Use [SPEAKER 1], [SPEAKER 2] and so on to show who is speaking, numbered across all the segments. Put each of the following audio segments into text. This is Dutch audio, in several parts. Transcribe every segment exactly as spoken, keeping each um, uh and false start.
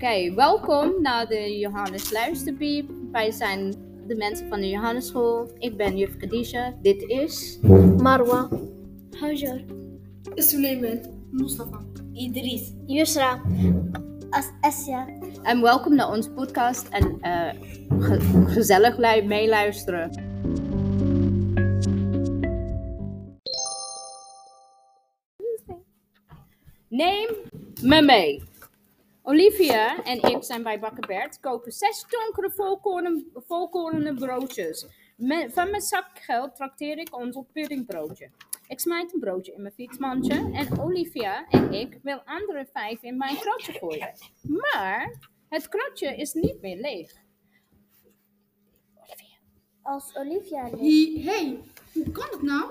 [SPEAKER 1] okay, welkom naar de Johannes Luisterpiep. Wij zijn de mensen van de Johannesschool. Ik ben juf Khadija. Dit is...
[SPEAKER 2] Marwa.
[SPEAKER 3] Hajar.
[SPEAKER 4] Suleiman. Mustafa.
[SPEAKER 3] Idris.
[SPEAKER 2] Yusra.
[SPEAKER 3] As- Asya.
[SPEAKER 1] En welkom naar onze podcast en uh, ge- gezellig lu- meeluisteren. Neem me mee. Olivia en ik zijn bij Bakker Bert, kopen zes donkere volkoren, volkorene broodjes. Me, van mijn zakgeld trakteer ik ons op puddingbroodje. Ik smijt een broodje in mijn fietsmandje en Olivia en ik wil andere vijf in mijn kratje gooien. Maar het kratje is niet meer leeg.
[SPEAKER 3] Olivia. Als Olivia ligt.
[SPEAKER 4] Hé, hey, hoe kan het nou?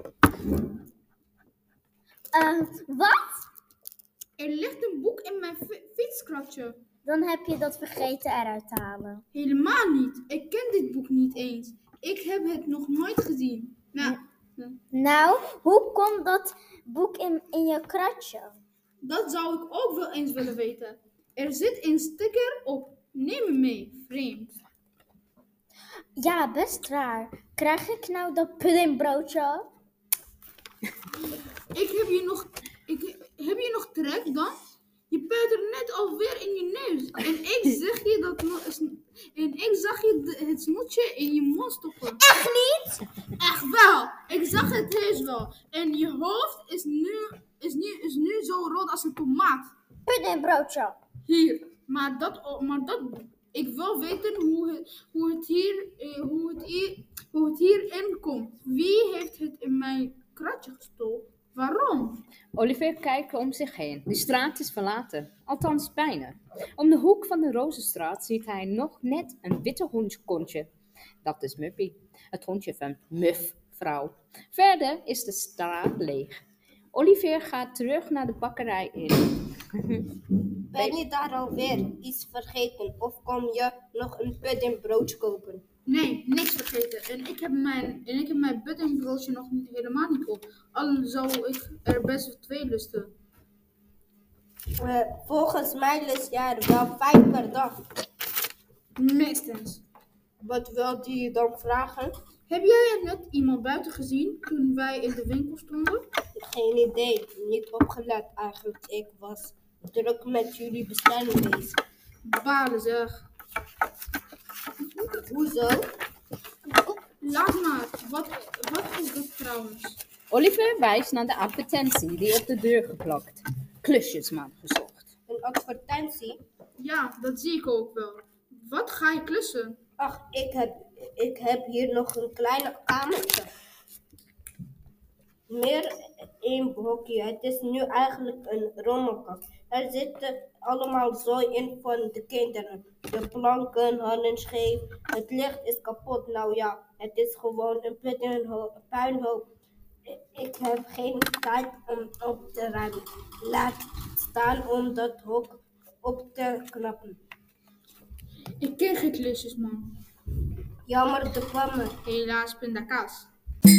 [SPEAKER 3] Uh, wat?
[SPEAKER 4] Er ligt een boek in mijn fi- fietskratje.
[SPEAKER 3] Dan heb je dat vergeten eruit te halen.
[SPEAKER 4] Helemaal niet. Ik ken dit boek niet eens. Ik heb het nog nooit gezien. Nou,
[SPEAKER 3] Nou, hoe komt dat boek in, in je kratje?
[SPEAKER 4] dat zou ik ook wel eens willen weten. Er zit een sticker op. Neem me mee, vreemd.
[SPEAKER 3] Ja, best raar. Krijg ik nou dat puddingbroodje?
[SPEAKER 4] Ik heb je nog, ik, heb je nog trek dan? Je peutert net alweer in je neus. En ik zeg je dat no- en ik zag je de- het snoetje in je mond stoppen.
[SPEAKER 3] Echt niet?
[SPEAKER 4] Echt wel. Ik zag het heus wel. En je hoofd is nu, is nu, is nu zo rood als een tomaat.
[SPEAKER 3] Puddingbroodje.
[SPEAKER 4] Hier. Maar dat, maar dat, ik wil weten hoe het, hoe het hier, eh, hoe het hier, hoe het hierin komt. Wie heeft het in mijn kratje gestolen? Waarom?
[SPEAKER 1] Olivier kijkt om zich heen. De straat is verlaten. Althans bijna. Om de hoek van de Rozenstraat ziet hij nog net een witte hondjekontje. Dat is Muppy. Het hondje van Mufvrouw. Verder is de straat leeg. Olivier gaat terug naar de bakkerij in.
[SPEAKER 2] Ben je daar alweer iets vergeten of kom je nog een puddingbroodje kopen?
[SPEAKER 4] Nee, niks vergeten. En ik heb mijn, en ik heb mijn puddingbroodje nog niet, helemaal niet op. Al zou ik er best wel twee lusten.
[SPEAKER 2] Uh, volgens mij lust jij er wel vijf per dag.
[SPEAKER 4] Meestens.
[SPEAKER 2] Wat wilde je dan vragen?
[SPEAKER 4] Heb jij net iemand buiten gezien toen wij in de winkel stonden?
[SPEAKER 2] Geen idee, niet opgelet eigenlijk. Ik was druk met jullie bestelling bezig.
[SPEAKER 4] Balen zeg.
[SPEAKER 2] Hoezo?
[SPEAKER 4] Laat maar. Wat, wat is dat trouwens?
[SPEAKER 1] Olivier wijst naar de advertentie die op de deur geplakt. Klusjesman gezocht.
[SPEAKER 2] Een advertentie?
[SPEAKER 4] Ja, dat zie ik ook wel. Wat ga je klussen?
[SPEAKER 2] Ach, ik heb, ik heb hier nog een kleine kamertje. Meer één blokje. Het is nu eigenlijk een rommelkast. Er zitten allemaal zooi in van de kinderen. De planken hangen scheef. Het licht is kapot. Nou ja, het is gewoon een puinhoop. puinhoop. Ik heb geen tijd om op te ruimen. Laat staan om dat hok op te knappen.
[SPEAKER 4] Ik ken geen klusjes, man.
[SPEAKER 2] Jammer te kwammen.
[SPEAKER 4] Helaas, pindakaas.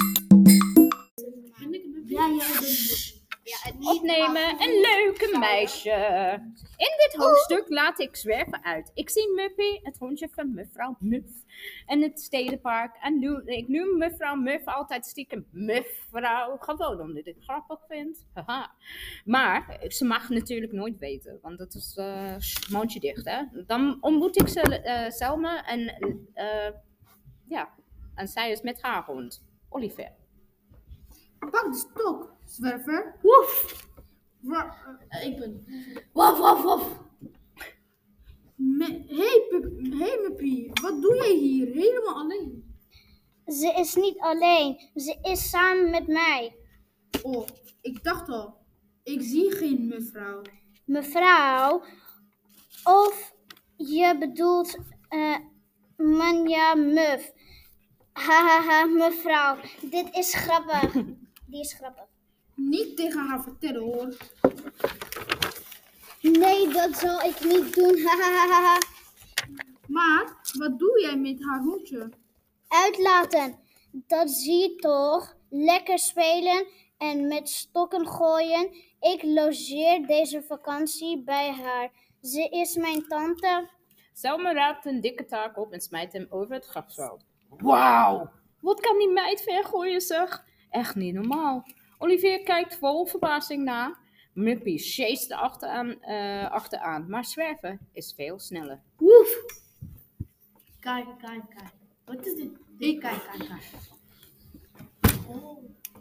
[SPEAKER 3] Ja, jij bent...
[SPEAKER 1] Opnemen, een leuke meisje. In dit hoofdstuk laat ik zwerven uit. Ik zie Muppy, het hondje van mevrouw Muff, en het stedenpark. En nu, ik noem mevrouw Muff altijd stiekem mevrouw, gewoon omdat ik het grappig vind. Haha. Maar ze mag natuurlijk nooit weten, want dat is uh, mondje dicht, hè. Dan ontmoet ik ze, uh, Selma en uh, ja, en zij is met haar hond, Olivier.
[SPEAKER 4] Pak de stok, zwerver.
[SPEAKER 1] Woef!
[SPEAKER 4] Wa- uh, ik ben...
[SPEAKER 1] Wof, wof, wof!
[SPEAKER 4] Me- hey, Pup- hey Muppy, wat doe jij hier? Helemaal alleen.
[SPEAKER 3] Ze is niet alleen. Ze is samen met mij.
[SPEAKER 4] Oh, ik dacht al. Ik zie geen mevrouw.
[SPEAKER 3] Mevrouw, of je bedoelt uh, Manja Muf. Hahaha, mevrouw. Dit is grappig. Die is grappig.
[SPEAKER 4] Niet tegen haar vertellen hoor.
[SPEAKER 3] Nee, dat zal ik niet doen. Hahaha.
[SPEAKER 4] Maar, wat doe jij met haar hondje?
[SPEAKER 3] Uitlaten. Dat zie je toch? Lekker spelen en met stokken gooien. Ik logeer deze vakantie bij haar. Ze is mijn tante.
[SPEAKER 1] Selma raapt een dikke taak op en smijt hem over het grasveld. Wauw, wat kan die meid vergooien zeg? Echt niet normaal. Olivier kijkt vol verbazing na. Muppy chase achteraan, uh, achteraan, maar zwerven is veel sneller.
[SPEAKER 2] Woef! Kijk, kijk, kijk. Wat is dit? Ik kijk, kijk, kijk. Oh.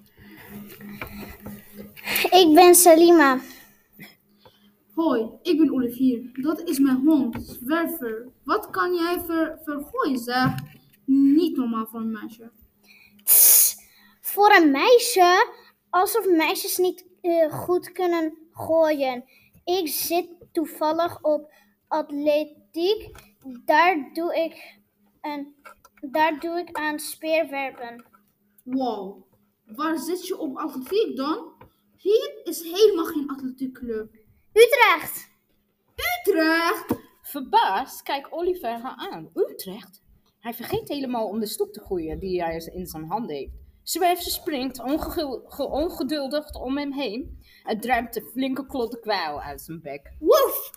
[SPEAKER 3] Ik ben Salima.
[SPEAKER 4] Hoi, ik ben Olivier. Dat is mijn hond, Zwerver. Wat kan jij ver, vergooien, zeg? Niet normaal voor een meisje.
[SPEAKER 3] Tss, voor een meisje? Alsof meisjes niet uh, goed kunnen gooien. Ik zit toevallig op atletiek. Daar doe ik, een, daar doe ik aan speerwerpen.
[SPEAKER 4] Wow, waar zit je op atletiek dan? Hier is helemaal geen atletiekclub.
[SPEAKER 3] Utrecht!
[SPEAKER 4] Utrecht?
[SPEAKER 1] Verbaasd kijkt Olivier haar aan. Utrecht? Hij vergeet helemaal om de stoep te gooien die hij in zijn hand heeft. Zwerver springt onge- ongeduldig om hem heen. Het druipt een flinke klotte kwijl uit zijn bek.
[SPEAKER 2] Woef!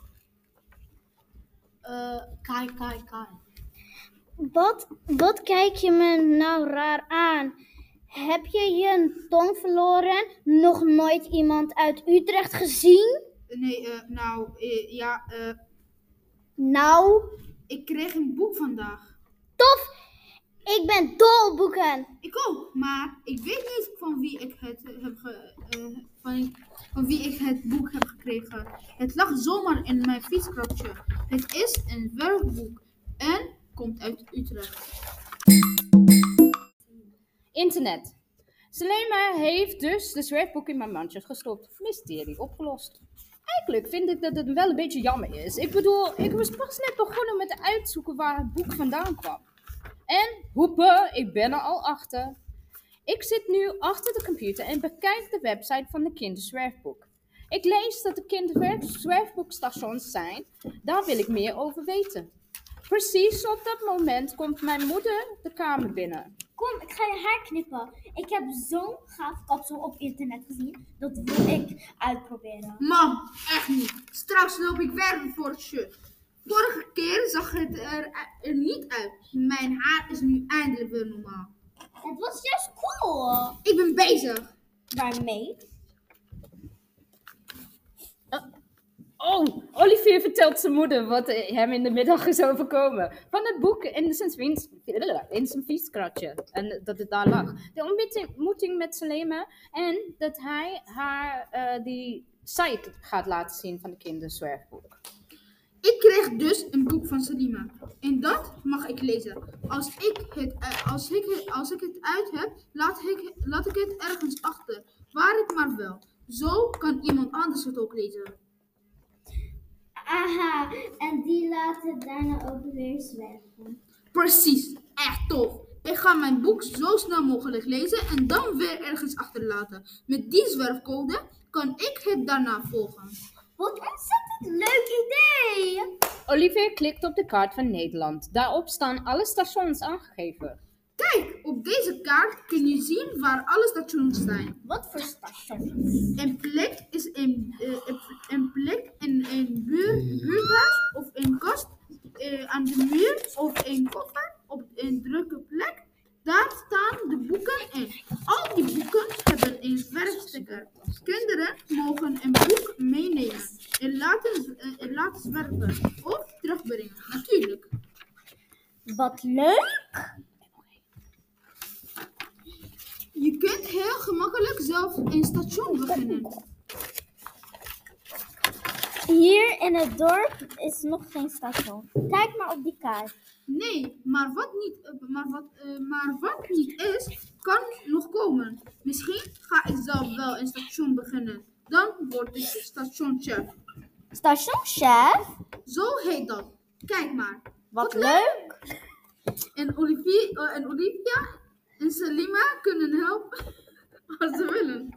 [SPEAKER 2] Uh, kijk, kijk, kijk.
[SPEAKER 3] Wat, wat kijk je me nou raar aan? Heb je je tong verloren? Nog nooit iemand uit Utrecht gezien?
[SPEAKER 4] Nee, uh, nou, uh, ja, uh,
[SPEAKER 3] Nou?
[SPEAKER 4] ik kreeg een boek vandaag.
[SPEAKER 3] Tof! Ik ben dol op boeken.
[SPEAKER 4] Ik ook, maar ik weet niet van wie ik het heb ge, uh, van, van wie ik het boek heb gekregen. Het lag zomaar in mijn fietskrabje. Het is een werkboek en komt uit Utrecht.
[SPEAKER 1] Internet. Selema heeft dus de zwerfboek in mijn mandje gestopt. Mysterie opgelost. Eigenlijk vind ik dat het wel een beetje jammer is. Ik bedoel, ik was pas net begonnen met uitzoeken waar het boek vandaan kwam. En hoepa, ik ben er al achter. Ik zit nu achter de computer en bekijk de website van de kinderzwerfboek. Ik lees dat de kinderzwerfboekstations zijn. Daar wil ik meer over weten. Precies op dat moment komt mijn moeder de kamer binnen.
[SPEAKER 3] Kom, ik ga je haar knippen. Ik heb zo'n gaaf kapsel op internet gezien. Dat wil ik uitproberen.
[SPEAKER 4] Mam, echt niet. Straks loop ik werken voor het shirt. Vorige keer zag het er, er niet uit. Mijn haar is nu eindelijk weer normaal.
[SPEAKER 3] Het was juist cool.
[SPEAKER 4] Ik ben bezig.
[SPEAKER 3] Waarmee?
[SPEAKER 1] Uh, oh, Olivier vertelt zijn moeder wat hem in de middag is overkomen. Van het boek in zijn, fiets, in zijn fietskratje. En dat het daar lag. De ontmoeting met Selema. En dat hij haar uh, die site gaat laten zien van de kinderzwerfboek.
[SPEAKER 4] Ik kreeg dus een boek van Salima. En dat mag ik lezen. Als ik het, uh, als ik het, als ik het uit heb, laat ik, laat ik het ergens achter. Waar ik maar wil. Zo kan iemand anders het ook lezen.
[SPEAKER 3] Aha, en die laten daarna ook weer zwerven.
[SPEAKER 4] Precies, echt tof. Ik ga mijn boek zo snel mogelijk lezen en dan weer ergens achterlaten. Met die zwerfcode kan ik het daarna volgen.
[SPEAKER 3] Wat ontzettend leuk idee!
[SPEAKER 1] Olivier klikt op de kaart van Nederland. Daarop staan alle stations aangegeven.
[SPEAKER 4] Kijk, op deze kaart kun je zien waar alle stations zijn.
[SPEAKER 3] Wat voor stations?
[SPEAKER 4] Een plek is een, uh, een plek in een buur, buurthuis of een kast uh, aan de muur of een koffer op een drukke plek. Daar staan de boeken in. Al die boeken hebben een zwerfsticker. Kinderen mogen een boek meenemen en laten, uh, en laten zwerven of terugbrengen, natuurlijk.
[SPEAKER 3] Wat leuk!
[SPEAKER 4] Je kunt heel gemakkelijk zelf een station beginnen.
[SPEAKER 3] Hier in het dorp is nog geen station. Kijk maar op die kaart.
[SPEAKER 4] Nee, maar wat niet, maar wat, uh, maar wat niet is, kan nog komen. Misschien ga ik zelf wel een station beginnen. Dan word ik stationchef.
[SPEAKER 3] Stationchef?
[SPEAKER 4] Zo heet dat. Kijk maar.
[SPEAKER 3] Wat leuk!
[SPEAKER 4] En Olivia, uh, en Olivia en Selima kunnen helpen als ze willen.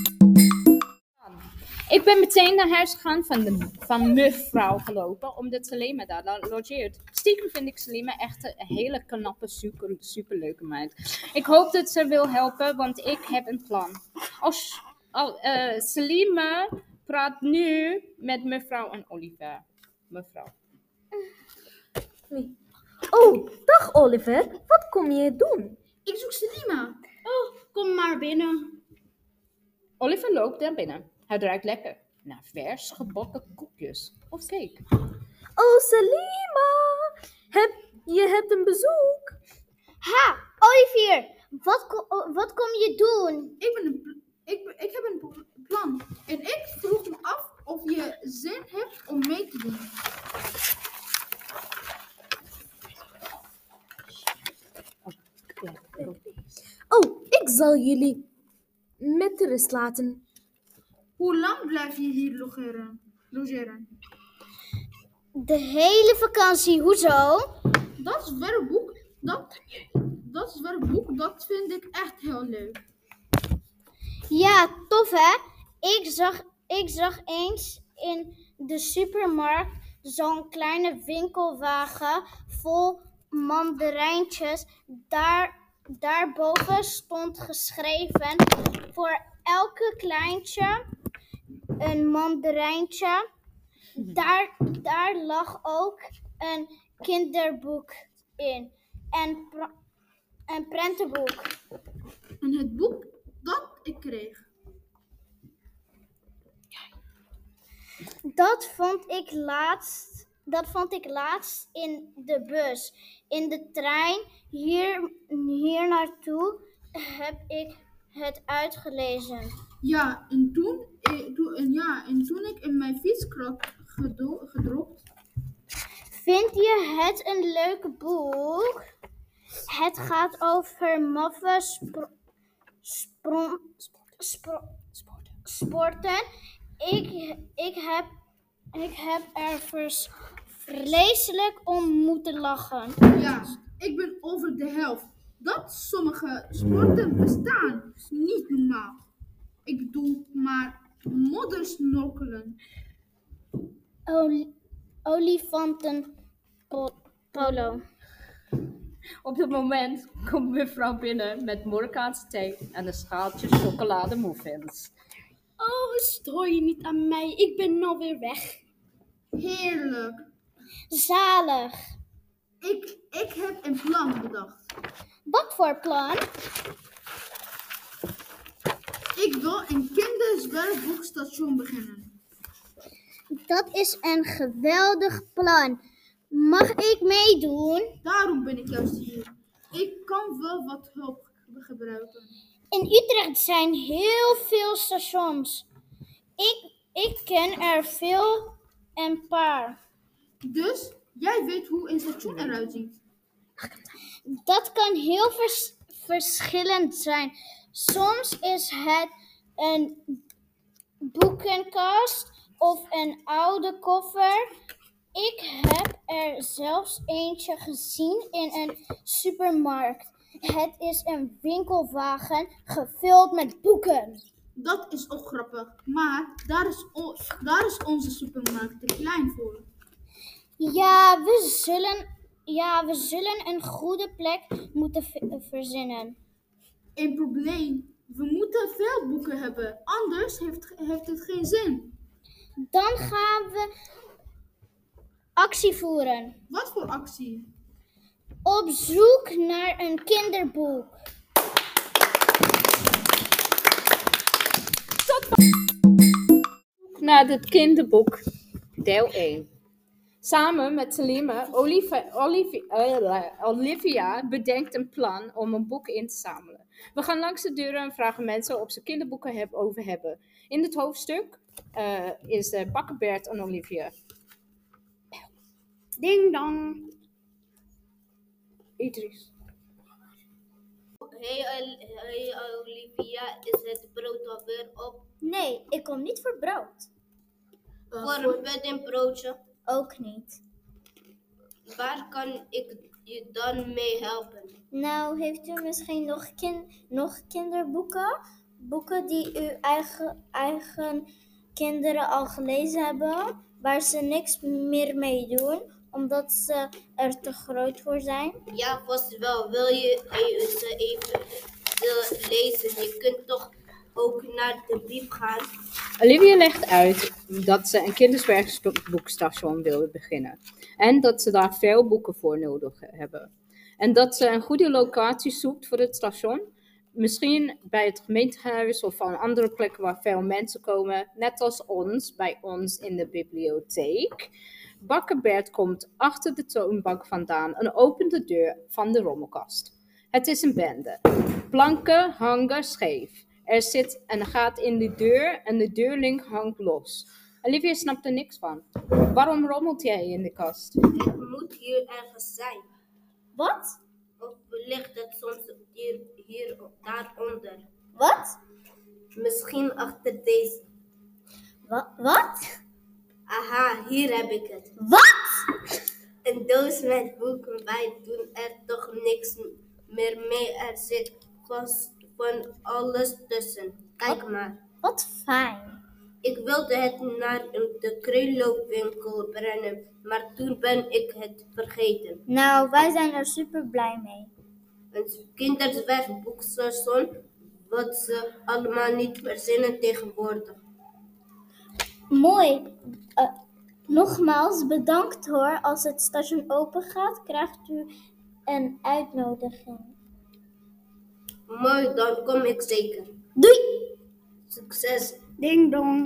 [SPEAKER 1] Ik ben meteen naar huis gegaan van, de, van mevrouw gelopen, omdat Selima daar logeert. Stiekem vind ik Selima echt een hele knappe, super, super leuke meid. Ik hoop dat ze wil helpen, want ik heb een plan. Als, al, uh, Selima praat nu met mevrouw en Olivier. mevrouw.
[SPEAKER 5] Oh, dag Oliver. Wat kom je doen?
[SPEAKER 4] Ik zoek Selima.
[SPEAKER 3] Oh, kom maar binnen.
[SPEAKER 1] Oliver loopt naar binnen. Het ruikt lekker naar vers gebakken koekjes of cake.
[SPEAKER 5] Oh, Selima. Heb, je hebt een bezoek.
[SPEAKER 3] Ha, Olivier, wat, ko- wat kom je doen?
[SPEAKER 4] Ik, ben een pl- ik, ben- ik heb een pl- plan. En ik vroeg me af of je zin hebt om mee te doen.
[SPEAKER 5] Oh, ik zal jullie met rust laten.
[SPEAKER 4] Hoe lang blijf je hier logeren? logeren?
[SPEAKER 3] De hele vakantie, hoezo?
[SPEAKER 4] Dat is werkboek. Dat, dat is werkboek. Dat vind ik echt heel leuk.
[SPEAKER 3] Ja, tof hè? Ik zag, ik zag eens in de supermarkt zo'n kleine winkelwagen vol mandarijntjes. Daar, daarboven stond geschreven voor elke kleintje een mandarijntje. Daar, daar lag ook een kinderboek in en pra- een prentenboek.
[SPEAKER 4] En het boek dat ik kreeg.
[SPEAKER 3] Dat vond ik laatst, dat vond ik laatst in de bus. In de trein hier, hier naartoe heb ik het uitgelezen.
[SPEAKER 4] Ja, en toen, eh, toen, en ja, en toen ik in mijn fietskrat gedo- gedropt.
[SPEAKER 3] Vind je het een leuk boek? Het gaat over maffe spro- sprong- spro- sporten. Ik, ik, heb, ik heb er vers- vreselijk om moeten lachen.
[SPEAKER 4] Ja, ik ben over de helft. Dat sommige sporten bestaan is niet normaal. Ik bedoel maar moddersnorkelen.
[SPEAKER 3] Oli- olifanten po- polo.
[SPEAKER 1] Op dat moment komt mevrouw binnen met Marokkaanse thee en een schaaltje chocolademuffins.
[SPEAKER 3] Oh, stoor je niet aan mij. Ik ben nou weer weg.
[SPEAKER 4] Heerlijk.
[SPEAKER 3] Zalig.
[SPEAKER 4] Ik, ik heb een plan bedacht.
[SPEAKER 3] Wat voor plan?
[SPEAKER 4] Ik wil een kinderzwerfboekstation beginnen.
[SPEAKER 3] Dat is een geweldig plan. Mag ik meedoen?
[SPEAKER 4] Daarom ben ik juist hier. Ik kan wel wat hulp gebruiken.
[SPEAKER 3] In Utrecht zijn heel veel stations. Ik, ik ken er veel een paar.
[SPEAKER 4] Dus jij weet hoe een station eruit ziet.
[SPEAKER 3] Dat kan heel vers- verschillend zijn. Soms is het een boekenkast of een oude koffer. Ik heb er zelfs eentje gezien in een supermarkt. Het is een winkelwagen gevuld met boeken.
[SPEAKER 4] Dat is ook grappig. Maar daar is, o- daar is onze supermarkt te klein voor.
[SPEAKER 3] Ja, we zullen, ja, we zullen een goede plek moeten v- verzinnen.
[SPEAKER 4] Een probleem. We moeten veel boeken hebben. Anders heeft, heeft het geen zin.
[SPEAKER 3] Dan gaan we actie voeren.
[SPEAKER 4] Wat voor actie?
[SPEAKER 3] Op zoek naar een kinderboek.
[SPEAKER 1] Naar het kinderboek, deel één. Samen met Selima, Olivia, Olivia, eh, Olivia bedenkt een plan om een boek in te zamelen. We gaan langs de deuren en vragen mensen of ze kinderboeken heb, over hebben. In dit hoofdstuk eh, is uh, Bakkenbert en Olivia.
[SPEAKER 3] Ding dong.
[SPEAKER 1] Idris.
[SPEAKER 2] Hey, Ol- hey Olivia, is het brood alweer op?
[SPEAKER 3] Nee, ik kom niet voor brood.
[SPEAKER 2] Voor een beddenbroodje.
[SPEAKER 3] Ook niet.
[SPEAKER 2] Waar kan ik je dan mee helpen?
[SPEAKER 3] Nou, heeft u misschien nog, kin- nog kinderboeken? Boeken die uw eigen, eigen kinderen al gelezen hebben, waar ze niks meer mee doen, omdat ze er te groot voor zijn?
[SPEAKER 2] Ja, vast wel. Wil je eh, ze even eh, lezen? Je kunt toch ook naar de bieb gaan?
[SPEAKER 1] Olivia legt uit dat ze een kinderzwerfboekstation wil beginnen. En dat ze daar veel boeken voor nodig hebben. En dat ze een goede locatie zoekt voor het station. Misschien bij het gemeentehuis of aan andere plekken waar veel mensen komen. Net als ons, bij ons in de bibliotheek. Bakker Bert komt achter de toonbank vandaan en opent de deur van de rommelkast. Het is een bende. Planken hangen scheef. Er zit een gat in de deur en de deurlink hangt los. Olivia snapt er niks van. Waarom rommelt jij in de kast?
[SPEAKER 2] Het moet hier ergens zijn.
[SPEAKER 3] Wat?
[SPEAKER 2] Of ligt het soms hier, hier daaronder?
[SPEAKER 3] Wat?
[SPEAKER 2] Misschien achter deze.
[SPEAKER 3] Wa- wat?
[SPEAKER 2] Aha, hier heb ik het.
[SPEAKER 3] Wat?
[SPEAKER 2] Een doos met boeken. Wij doen er toch niks meer mee. Er zit vast van alles tussen. Kijk maar.
[SPEAKER 3] Wat fijn.
[SPEAKER 2] Ik wilde het naar de kringloopwinkel brengen, maar toen ben ik het vergeten.
[SPEAKER 3] Nou, wij zijn er super blij mee.
[SPEAKER 2] Een kinderzwerfboekstation, wat ze allemaal niet verzinnen tegenwoordig.
[SPEAKER 3] Mooi. Uh, nogmaals bedankt hoor. Als het station open gaat, krijgt u een uitnodiging.
[SPEAKER 2] Mooi, dan kom ik zeker.
[SPEAKER 3] Doei!
[SPEAKER 2] Succes!
[SPEAKER 3] Ding dong.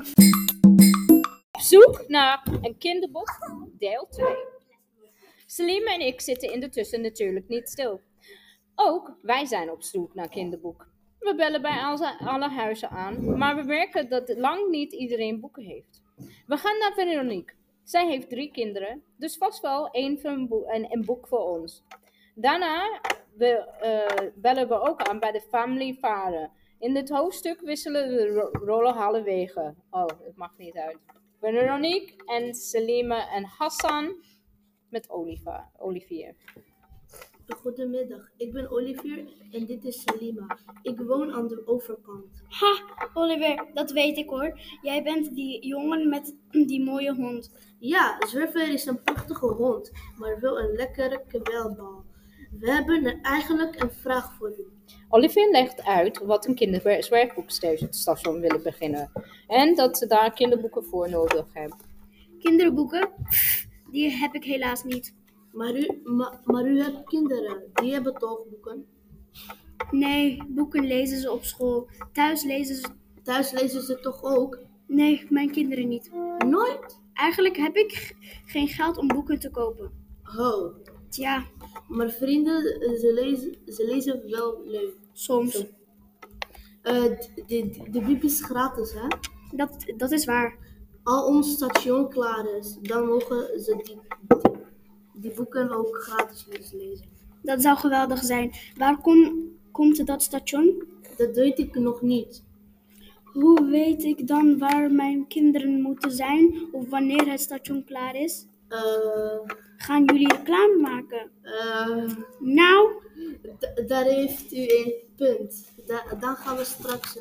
[SPEAKER 1] Op zoek naar een kinderboek, deel twee. Selima en ik zitten intussen natuurlijk niet stil. Ook wij zijn op zoek naar kinderboek. We bellen bij alle, alle huizen aan, maar we merken dat lang niet iedereen boeken heeft. We gaan naar Veronique. Zij heeft drie kinderen, dus vast wel één van een, boek, een, een boek voor ons. Daarna we, uh, bellen we ook aan bij de Family Varen. In dit hoofdstuk wisselen de ro- rollen halverwege. Oh, het mag niet uit. Veronique en Selima en Hassan met Oliva, Olivier.
[SPEAKER 6] Goedemiddag, ik ben Olivier en dit is Selima. Ik woon aan de overkant.
[SPEAKER 7] Ha, Oliver, dat weet ik hoor. Jij bent die jongen met die mooie hond.
[SPEAKER 6] Ja, Zwerver is een prachtige hond, maar wel een lekkere kwelbal. We hebben er eigenlijk een vraag voor u.
[SPEAKER 1] Olivier legt uit wat een kinderzwerfboekstation willen beginnen. En dat ze daar kinderboeken voor nodig hebben.
[SPEAKER 7] Kinderboeken? Pff, die heb ik helaas niet.
[SPEAKER 6] Maar u, ma- maar u hebt kinderen, die hebben toch boeken?
[SPEAKER 7] Nee, boeken lezen ze op school. Thuis lezen ze...
[SPEAKER 6] Thuis lezen ze toch ook?
[SPEAKER 7] Nee, mijn kinderen niet.
[SPEAKER 6] Nooit?
[SPEAKER 7] Eigenlijk heb ik g- geen geld om boeken te kopen.
[SPEAKER 6] Oh,
[SPEAKER 7] Tja,
[SPEAKER 6] maar vrienden, ze lezen, ze lezen wel leuk.
[SPEAKER 7] soms.
[SPEAKER 6] Uh, de, de, de bieb is gratis, hè?
[SPEAKER 7] Dat, dat is waar.
[SPEAKER 6] Als ons station klaar is, dan mogen ze die, die, die boeken ook gratis lezen.
[SPEAKER 7] Dat zou geweldig zijn. Waar kom, komt dat station?
[SPEAKER 6] Dat weet ik nog niet.
[SPEAKER 7] Hoe weet ik dan waar mijn kinderen moeten zijn of wanneer het station klaar is?
[SPEAKER 6] Uh,
[SPEAKER 7] Gaan jullie reclame maken?
[SPEAKER 6] uh,
[SPEAKER 7] Nou,
[SPEAKER 6] d- daar heeft u een punt. Da- dan gaan we straks...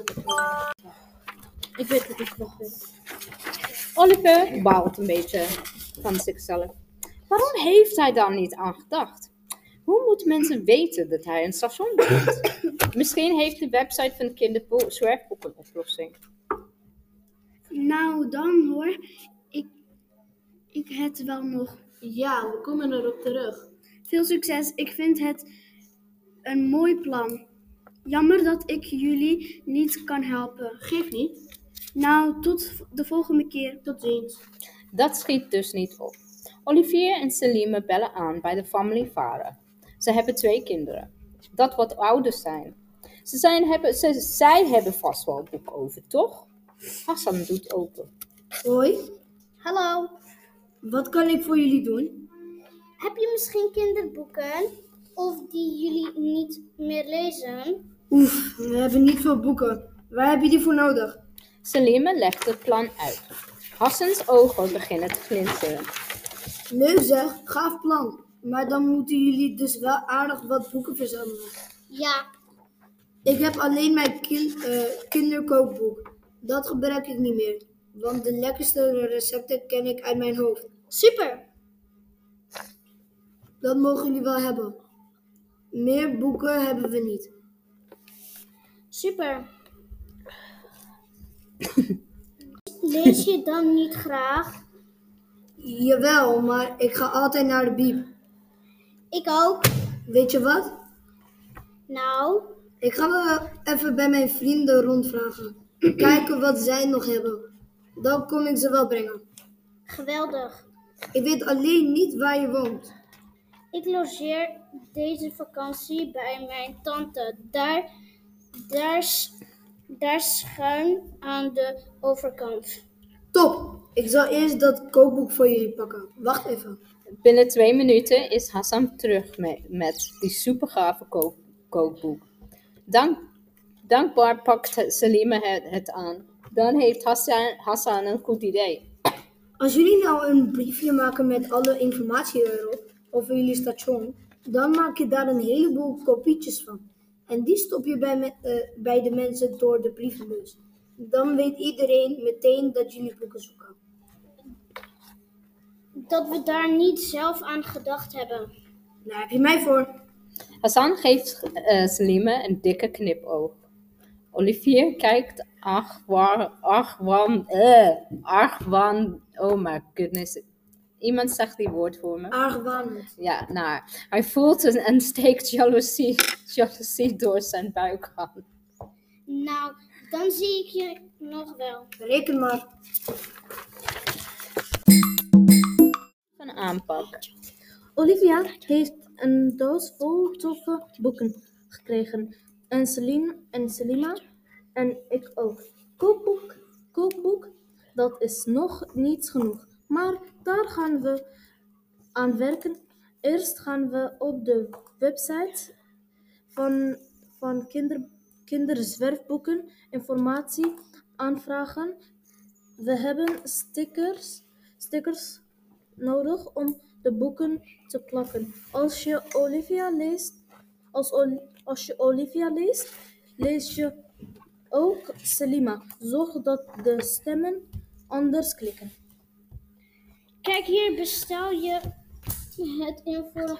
[SPEAKER 6] Ik weet het niet nog niet.
[SPEAKER 1] Oliver baalt een beetje van zichzelf. Waarom heeft hij daar niet aan gedacht? Hoe moeten mensen weten dat hij een station heeft? Misschien heeft de website van kinderzwerfboek een oplossing.
[SPEAKER 7] nou dan hoor. Ik, ik het wel nog.
[SPEAKER 6] Ja, we komen erop terug.
[SPEAKER 7] Veel succes. Ik vind het een mooi plan. Jammer dat ik jullie niet kan helpen.
[SPEAKER 6] Geef niet.
[SPEAKER 7] Nou, tot de volgende keer.
[SPEAKER 6] Tot ziens.
[SPEAKER 1] Dat schiet dus niet op. Olivier en Selima bellen aan bij de Family Varen. Ze hebben twee kinderen, dat wat ouder zijn. Ze zijn hebben, ze, zij hebben vast wel een boek over, toch? Hassan doet open.
[SPEAKER 6] Hoi,
[SPEAKER 3] Hallo.
[SPEAKER 6] wat kan ik voor jullie doen?
[SPEAKER 3] Heb je misschien kinderboeken? Of die jullie niet meer lezen?
[SPEAKER 6] Oef, we hebben niet veel boeken. Waar heb je die voor nodig?
[SPEAKER 1] Selima legt het plan uit. Hassans ogen beginnen te glinsteren.
[SPEAKER 6] Leuk zeg, gaaf plan. Maar dan moeten jullie dus wel aardig wat boeken verzamelen.
[SPEAKER 3] Ja.
[SPEAKER 6] Ik heb alleen mijn kin- uh, kinderkookboek. Dat gebruik ik niet meer. Want de lekkerste recepten ken ik uit mijn hoofd.
[SPEAKER 3] Super.
[SPEAKER 6] Dat mogen jullie wel hebben. Meer boeken hebben we niet.
[SPEAKER 3] Super. Lees je dan niet graag?
[SPEAKER 6] Jawel, maar ik ga altijd naar de bieb.
[SPEAKER 3] Ik ook.
[SPEAKER 6] Weet je wat?
[SPEAKER 3] Nou,
[SPEAKER 6] Ik ga wel even bij mijn vrienden rondvragen. Kijken wat zij nog hebben. Dan kom ik ze wel brengen.
[SPEAKER 3] geweldig.
[SPEAKER 6] Ik weet alleen niet waar je woont.
[SPEAKER 3] Ik logeer deze vakantie bij mijn tante. Daar, daar, s- daar schuin aan de overkant.
[SPEAKER 6] Top! Ik zal eerst dat kookboek voor jullie pakken. Wacht even.
[SPEAKER 1] Binnen twee minuten is Hassan terug me- met die supergave kook- kookboek. Dank, dankbaar pakt Salima het, het aan. Dan heeft Hassan, Hassan een goed idee.
[SPEAKER 6] Als jullie nou een briefje maken met alle informatie erop over jullie station, dan maak je daar een heleboel kopietjes van. En die stop je bij, me- eh, bij de mensen door de brievenbus. Dan weet iedereen meteen dat jullie boeken zoeken.
[SPEAKER 3] Dat we daar niet zelf aan gedacht hebben.
[SPEAKER 6] Daar heb je mij voor.
[SPEAKER 1] Hassan geeft eh, Salima een dikke knipoog. Olivier kijkt argwan, argwan, eh, argwan, oh my goodness. Iemand zegt die woord voor me.
[SPEAKER 6] Argwanend.
[SPEAKER 1] Ja, nou, hij voelt en, en steekt jaloezie, jaloezie door zijn buik aan.
[SPEAKER 3] Nou, dan zie ik je nog wel.
[SPEAKER 6] Reken maar.
[SPEAKER 1] Een aanpak.
[SPEAKER 5] Olivia heeft een doos vol toffe boeken gekregen. En Celine en Selima en ik ook. Kookboek, kookboek, dat is nog niet genoeg. Maar daar gaan we aan werken. Eerst gaan we op de website van, van kinder, kinderzwerfboeken informatie aanvragen. We hebben stickers, stickers nodig om de boeken te plakken. Als je Olivia leest, als, Ol- als je Olivia leest, lees je ook Selima. Zorg dat de stemmen anders klikken.
[SPEAKER 3] Kijk, hier bestel je het info...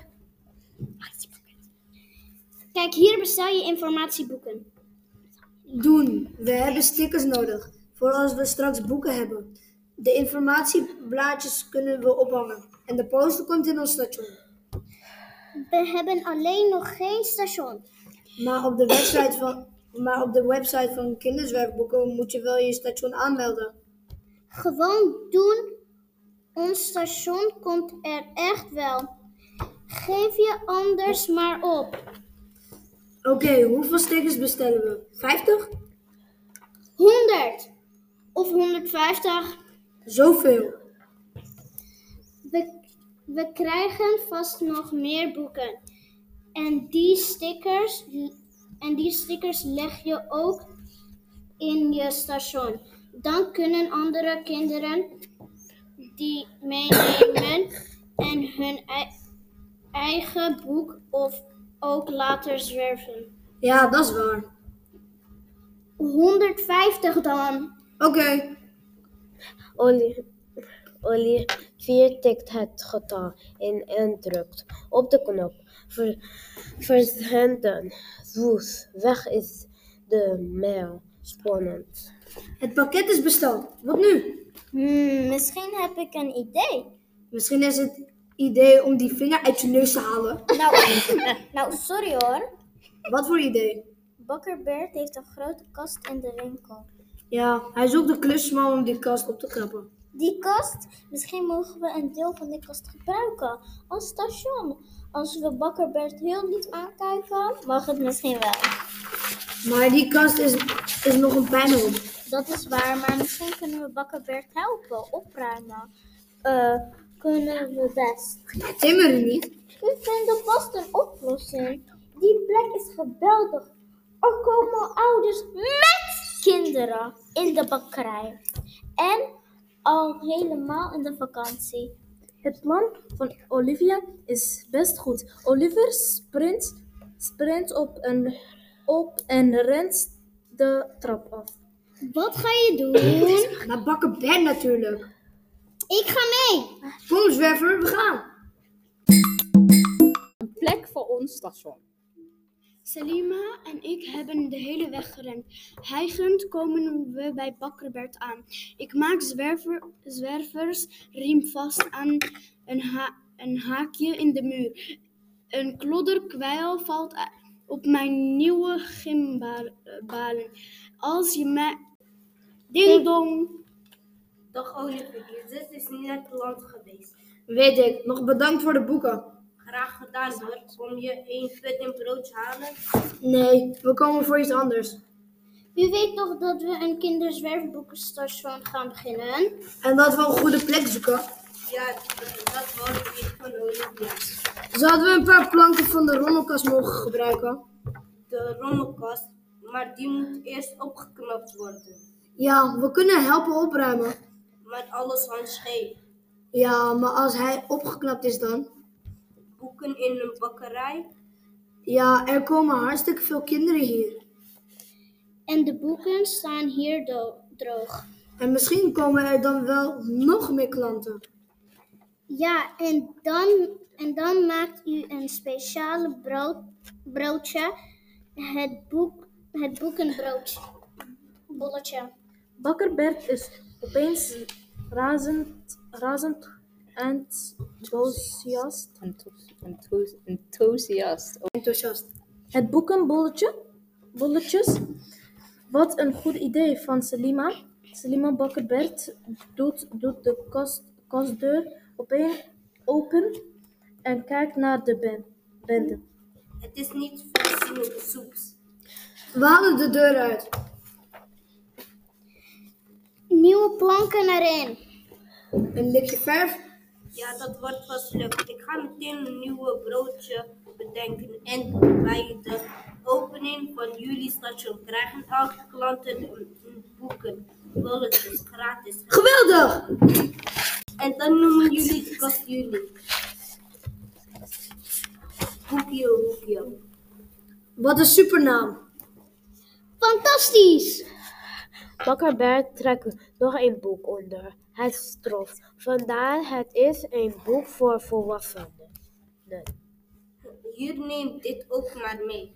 [SPEAKER 3] Kijk, hier bestel je informatieboeken.
[SPEAKER 6] Doen. We hebben stickers nodig. Voor als we straks boeken hebben. De informatieblaadjes kunnen we ophangen. En de poster komt in ons station.
[SPEAKER 3] We hebben alleen nog geen station.
[SPEAKER 6] Maar op de website van, maar op de website van kinderzwerfboeken moet je wel je station aanmelden.
[SPEAKER 3] Gewoon doen. Ons station komt er echt wel. Geef je anders maar op.
[SPEAKER 6] Oké, hoeveel stickers bestellen we? vijftig?
[SPEAKER 3] honderd of honderdvijftig.
[SPEAKER 6] Zoveel.
[SPEAKER 3] We, we krijgen vast nog meer boeken. En die stickers, en die stickers leg je ook in je station. Dan kunnen andere kinderen die meenemen en hun ei- eigen boek of ook later zwerven.
[SPEAKER 6] Ja, dat is waar.
[SPEAKER 3] honderdvijftig dan.
[SPEAKER 6] Oké.
[SPEAKER 8] Oli- Olivier tikt het getal in en drukt op de knop. Ver, verzenden. Woes, weg is de mail. Spannend.
[SPEAKER 6] Het pakket is besteld. Wat nu?
[SPEAKER 3] Hmm, misschien heb ik een idee.
[SPEAKER 6] Misschien is het idee om die vinger uit je neus te halen.
[SPEAKER 3] Nou, nou sorry hoor.
[SPEAKER 6] Wat voor idee?
[SPEAKER 3] Bakker Bert heeft een grote kast in de winkel.
[SPEAKER 6] Ja, hij zoekt de klusman om die kast op te knappen.
[SPEAKER 3] Die kast? Misschien mogen we een deel van die kast gebruiken als station. Als we Bakker Bert heel lief aankijken, mag het misschien wel.
[SPEAKER 6] Maar die kast is, is nog een puinhoop.
[SPEAKER 3] Dat is waar, maar misschien kunnen we Bakker Bert helpen opruimen. Eh, kunnen we best.
[SPEAKER 6] Timmeren niet.
[SPEAKER 3] We vinden vast een oplossing. Die plek is geweldig. Er komen ouders met kinderen in de bakkerij. En al helemaal in de vakantie.
[SPEAKER 5] Het plan van Olivia is best goed. Oliver sprint, sprint op, en, op en rent de trap af.
[SPEAKER 3] Wat ga je doen?
[SPEAKER 6] Naar Bakker Bert natuurlijk.
[SPEAKER 3] Ik ga mee.
[SPEAKER 6] Kom zwerver, we gaan.
[SPEAKER 1] Een plek voor ons station.
[SPEAKER 7] Selima en ik hebben de hele weg gerend. Hijgend komen we bij Bakker Bert aan. Ik maak zwerver, zwerversriem vast aan een, ha- een haakje in de muur. Een klodder kwijl valt a- op mijn nieuwe gymbalen. Als je mij... Ding dong!
[SPEAKER 2] Dag Oliver, je zus is net te land geweest.
[SPEAKER 6] Weet ik, nog bedankt voor de boeken.
[SPEAKER 2] Graag gedaan hoor. Kom je één puddingbroodje halen?
[SPEAKER 6] Nee, we komen voor iets anders.
[SPEAKER 3] U weet toch dat we een kinderzwerfboekenstation gaan beginnen?
[SPEAKER 6] En dat we een goede plek zoeken.
[SPEAKER 2] Ja, dat, dat wou ik van Olivia.
[SPEAKER 6] Zouden we een paar planken van de rommelkast mogen gebruiken?
[SPEAKER 2] De rommelkast, maar die moet eerst opgeknapt worden.
[SPEAKER 6] Ja, we kunnen helpen opruimen.
[SPEAKER 2] Met alles handscheep.
[SPEAKER 6] Ja, maar als hij opgeknapt is dan?
[SPEAKER 2] Boeken in een bakkerij.
[SPEAKER 6] Ja, er komen hartstikke veel kinderen hier.
[SPEAKER 3] En de boeken staan hier do- droog.
[SPEAKER 6] En misschien komen er dan wel nog meer klanten.
[SPEAKER 3] Ja, en dan, en dan maakt u een speciale brood, broodje, het, boek, het boekenbroodje, bolletje.
[SPEAKER 5] Bakker Bert is opeens razend, razend enthousiast.
[SPEAKER 1] Enthous- Enthousiast.
[SPEAKER 6] Enthousiast.
[SPEAKER 5] Het boekenbolletje, bolletjes. Wat een goed idee van Selima. Selima Bakker Bert doet, doet de kast, kastdeur opeen, open en kijkt naar de ben, bende.
[SPEAKER 2] Het is niet voorzienige soeps.
[SPEAKER 6] We halen de deur uit.
[SPEAKER 3] Nieuwe planken erin.
[SPEAKER 6] Een likje verf.
[SPEAKER 2] Ja, dat wordt vast leuk. Ik ga meteen een nieuwe broodje bedenken. En bij de opening van jullie station krijgen elke klant een, een boeken. Bolletjes gratis.
[SPEAKER 6] Geweldig!
[SPEAKER 2] En dan noemen jullie de kast jullie. Hoekje, hoekje.
[SPEAKER 6] Wat een supernaam.
[SPEAKER 3] Fantastisch!
[SPEAKER 8] Bakker Bert trekt nog een boek onder het stof. Vandaar het is een boek voor volwassenen.
[SPEAKER 2] Hier neemt dit ook maar mee.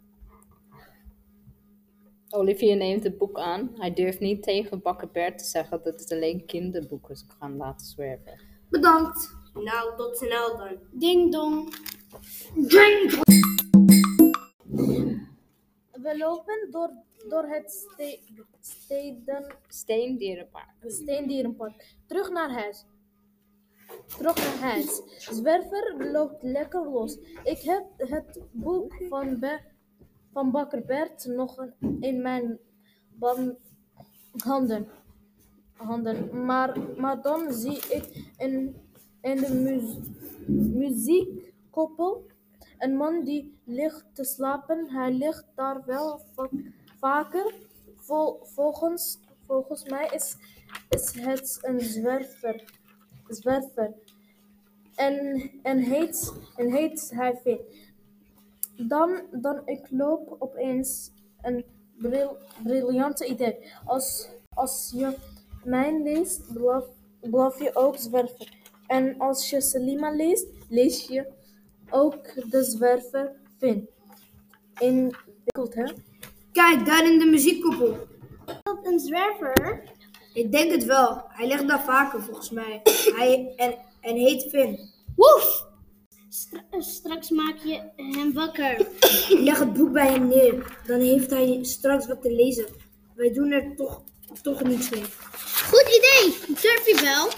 [SPEAKER 1] Olivia neemt het boek aan. Hij durft niet tegen Bakker Bert te zeggen dat het alleen kinderboeken gaan laten zwerven.
[SPEAKER 6] Bedankt.
[SPEAKER 2] Nou, tot snel dan.
[SPEAKER 7] Ding dong!
[SPEAKER 5] We lopen door, door het ste, steden,
[SPEAKER 1] Steendierenpark.
[SPEAKER 5] steendierenpark. Terug naar huis. Terug naar huis. Zwerver loopt lekker los. Ik heb het boek van, Be, van Bakker Bert nog een- in mijn ban- handen. handen. Maar, maar dan zie ik in, in de muzie- muziekkoppel een man die ligt te slapen. Hij ligt daar wel va- vaker. Vol, volgens, volgens mij is, is het een zwerver. zwerver. En, en, heet, en heet hij Finn. Dan, dan ik loop opeens een bril, briljante idee. Als, als je mijn leest, blaf, blaf je ook zwerver. En als je Selima leest, lees je ook de zwerver Finn. Inwikkeld, hè?
[SPEAKER 6] Kijk, daar in de muziekkoppel.
[SPEAKER 3] Op een zwerver.
[SPEAKER 6] Ik denk het wel. Hij ligt daar vaker volgens mij. Hij en, en heet Finn.
[SPEAKER 3] Woef! Stra- straks maak je hem wakker.
[SPEAKER 6] Leg het boek bij hem neer. Dan heeft hij straks wat te lezen. Wij doen er toch, toch niets mee.
[SPEAKER 3] Goed idee! Durf je wel?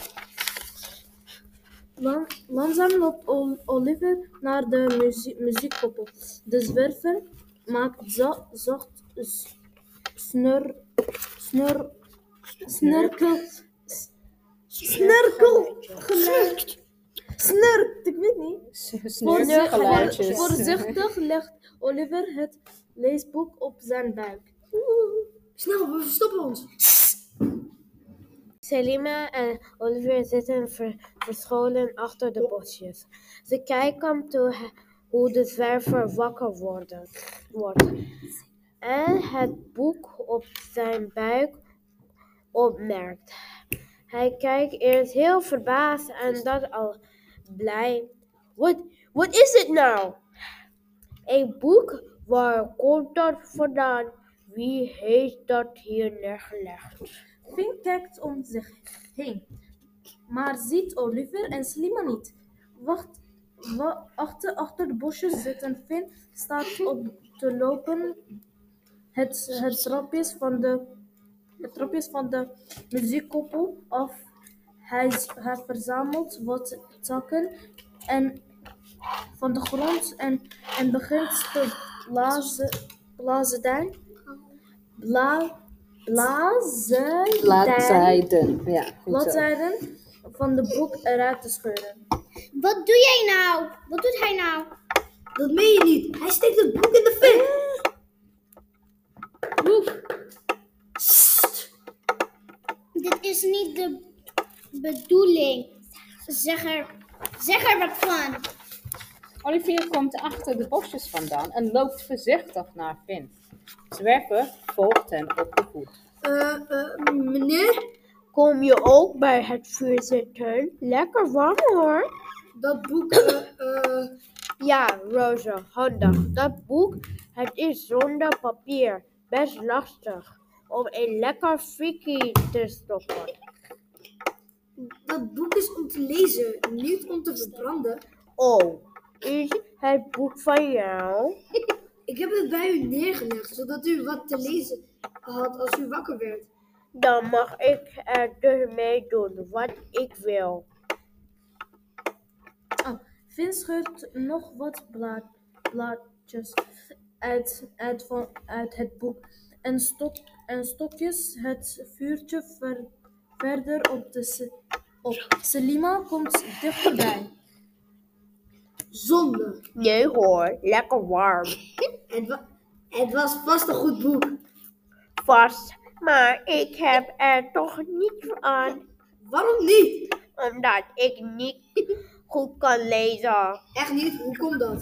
[SPEAKER 5] Lan- Langzaam loopt Ol- Oliver naar de muzie- muziekkoppel. De zwerver maakt za- zacht s- snur, snur, snurkel, s- snurkel, geluid. Snurkt, ik weet niet.
[SPEAKER 1] Snurkgeluidjes.
[SPEAKER 5] Voorzichtig legt Oliver het leesboek op zijn buik.
[SPEAKER 6] Snel, we verstoppen ons.
[SPEAKER 8] Selima en Oliver zitten ver- verscholen achter de bosjes. Ze kijken toe he- hoe de zwerver wakker worden, wordt en het boek op zijn buik opmerkt. Hij kijkt eerst heel verbaasd en dan al blij. What, what is it now? Een boek? Waar komt dat vandaan? Wie heeft dat hier neergelegd?
[SPEAKER 5] Finn kijkt om zich heen, maar ziet Oliver en Slima niet. Wacht, wa- achter, achter de bosjes zitten. Finn staat op te lopen. Het, het trapjes van de, het trapjes van de muziekkoppel af. Hij, hij verzamelt wat takken en van de grond en, en begint te blazen. Blazen. Bla, blazen.
[SPEAKER 1] Bladzijden. Ja, goed zo.
[SPEAKER 5] bladzijden van de boek eruit te scheuren.
[SPEAKER 3] Wat doe jij nou? Wat doet hij nou?
[SPEAKER 6] Dat meen je niet. Hij steekt het boek in de fik.
[SPEAKER 3] Dit is niet de bedoeling. Zeg er, zeg er wat van.
[SPEAKER 1] Olivier komt achter de bosjes vandaan en loopt voorzichtig naar Finn. Zwerver volgt hem op de voet.
[SPEAKER 6] Eh, eh, meneer,
[SPEAKER 8] Kom je ook bij het vuur zitten? Lekker warm hoor.
[SPEAKER 6] dat boek, eh, eh,
[SPEAKER 8] Ja, Rosa, handig. Dat boek, het is zonder papier. Best lastig om een lekker fikkie te stoppen.
[SPEAKER 6] dat boek is om te lezen, niet om te verbranden.
[SPEAKER 8] Oh, is het boek van jou?
[SPEAKER 6] Ik heb het bij u neergelegd, zodat u wat te lezen had als u wakker werd.
[SPEAKER 8] Dan mag ik er dus mee doen wat ik wil.
[SPEAKER 5] Oh, Finn scheurt nog wat blaad, blaadjes uit, uit, van, uit het boek en, stok, en stokjes het vuurtje ver, verder op. De, se- op. Selima komt dichterbij.
[SPEAKER 6] Zonde.
[SPEAKER 8] Nee hoor, lekker warm.
[SPEAKER 6] Het, wa- het was vast een goed boek.
[SPEAKER 8] Vast, maar ik heb er toch niets aan.
[SPEAKER 6] Waarom niet?
[SPEAKER 8] Omdat ik niet goed kan lezen.
[SPEAKER 6] Echt niet? Hoe komt dat?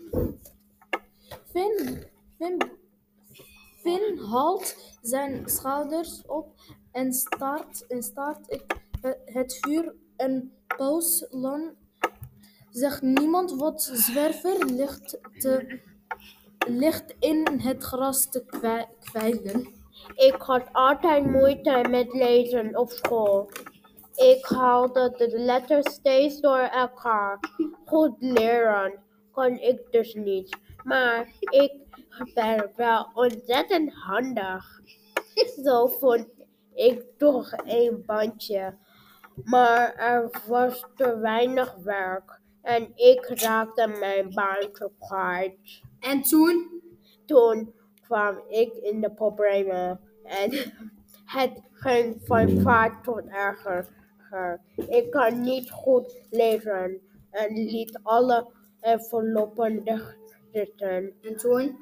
[SPEAKER 5] Finn, Finn, Finn haalt zijn schouders op en staart, en staart het, het vuur een poos lang. Zegt niemand wat. Zwerver ligt, te, ligt in het gras te kwij- kwijlen.
[SPEAKER 8] Ik had altijd moeite met lezen op school. Ik haalde de letters steeds door elkaar. Goed leren kon ik dus niet. Maar ik ben wel ontzettend handig. Zo vond ik toch een bandje. Maar er was te weinig werk. En ik raakte mijn baantje kwijt.
[SPEAKER 6] En toen?
[SPEAKER 8] Toen kwam ik in de problemen en het ging van kwaad tot erger. Ik kan niet goed lezen en liet alle enveloppen dicht zitten.
[SPEAKER 6] En toen?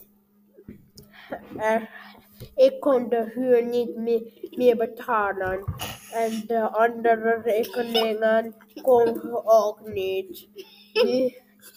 [SPEAKER 8] Er, ik kon de huur niet meer, meer betalen en de andere rekeningen kon ook niet. Nu,